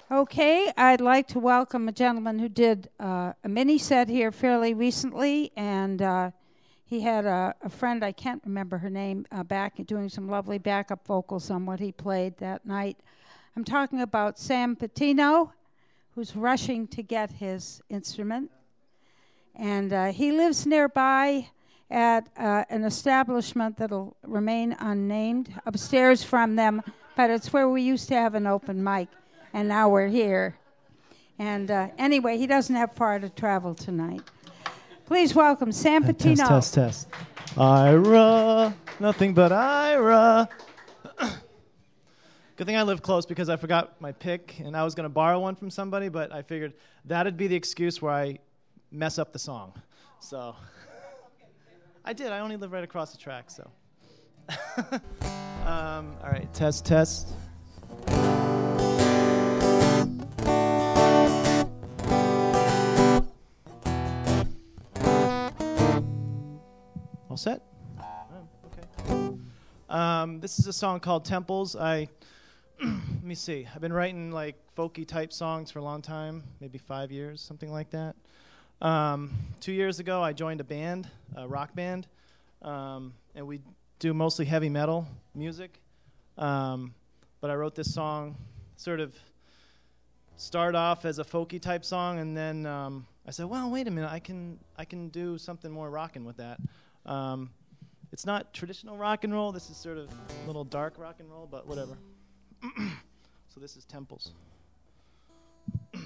Okay, I'd like to welcome a gentleman who did a mini set here fairly recently, and he had a friend, I can't remember her name, back doing some lovely backup vocals on what he played that night. I'm talking about Sam Patino, who's rushing to get his instrument. And he lives nearby at an establishment that'll remain unnamed, upstairs from them, but it's where we used to have an open mic. And now we're here. And anyway, he doesn't have far to travel tonight. Please welcome Sam Patino. Test. Ira, nothing but Ira. Good thing I live close because I forgot my pick, and I was going to borrow one from somebody, but I figured that'd be the excuse where I mess up the song. So I did. I only live right across the track, so. All right, test. All set? Okay. This is a song called Temples. Let me see. I've been writing like folky type songs for a long time, maybe 5 years, something like that. 2 years ago, I joined a band, a rock band, and we do mostly heavy metal music. But I wrote this song, sort of start off as a folky type song, and then I said, well, wait a minute, I can do something more rockin' with that. It's not traditional rock and roll. This is sort of a little dark rock and roll, but whatever. So this is Temples. 1,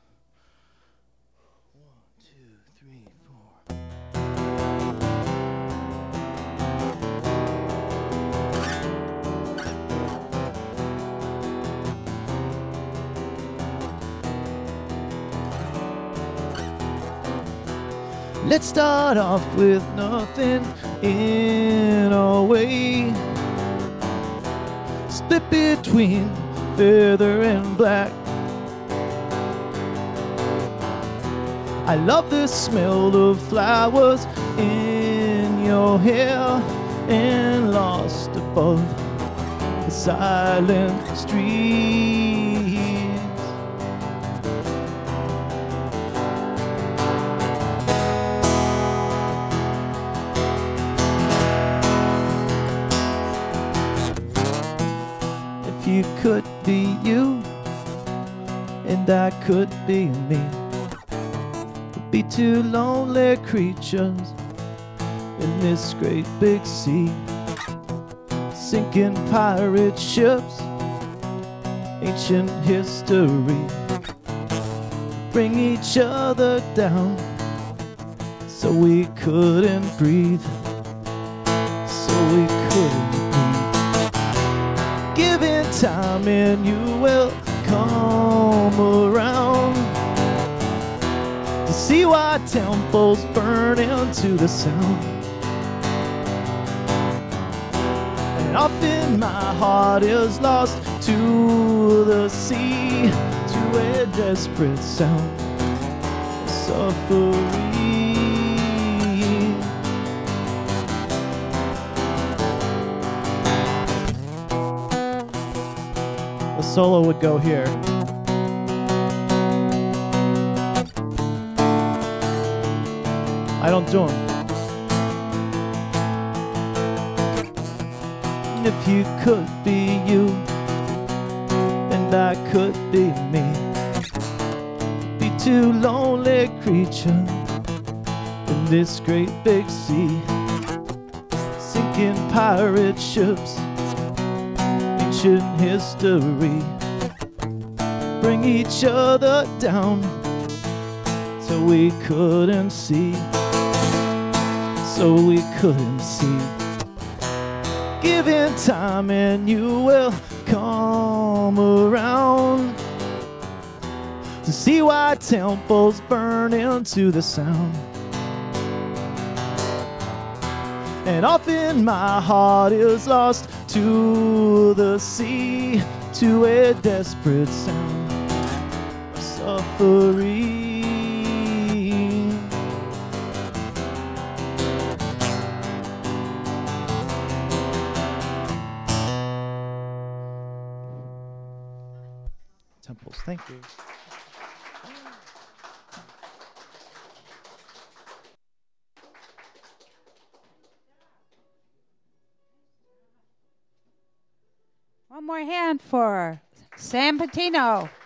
2, 3, 4. Let's start off with nothing in our way. Split between feather and black. I love the smell of flowers in your hair, and lost above the silent streets. If you could be you, and I could be me, we'd be two lonely creatures in this great big sea, sinking pirate ships, ancient history, bring each other down so we couldn't breathe, so we couldn't breathe. Given time and you will come around to see why temples burn into the sound. And often my heart is lost to the sea, to a desperate sound of suffering. The solo would go here. I don't do them. If you could be you, and I could be me, be two lonely creatures in this great big sea, sinking pirate ships, ancient history, bring each other down so we couldn't see, so we couldn't see. Given time and you will come around to see why temples burn into the sound. And often my heart is lost to the sea, to a desperate sound of suffering. Temples, thank Thank you. One more hand for Sam Patino.